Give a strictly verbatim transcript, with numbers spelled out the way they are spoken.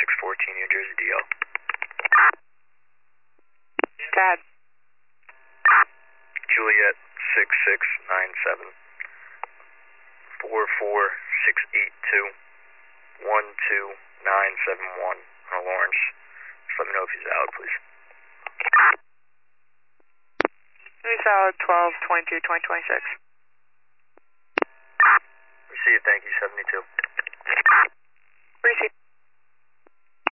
six fourteen, New Jersey, D L. Dad. Juliet, six six nine seven, four four six eight two, one two nine seven one, on Lawrence. Just let me know if he's out, please. He's out twelve twenty-two twenty twenty-six. Receive, thank you, seventy-two. Receive.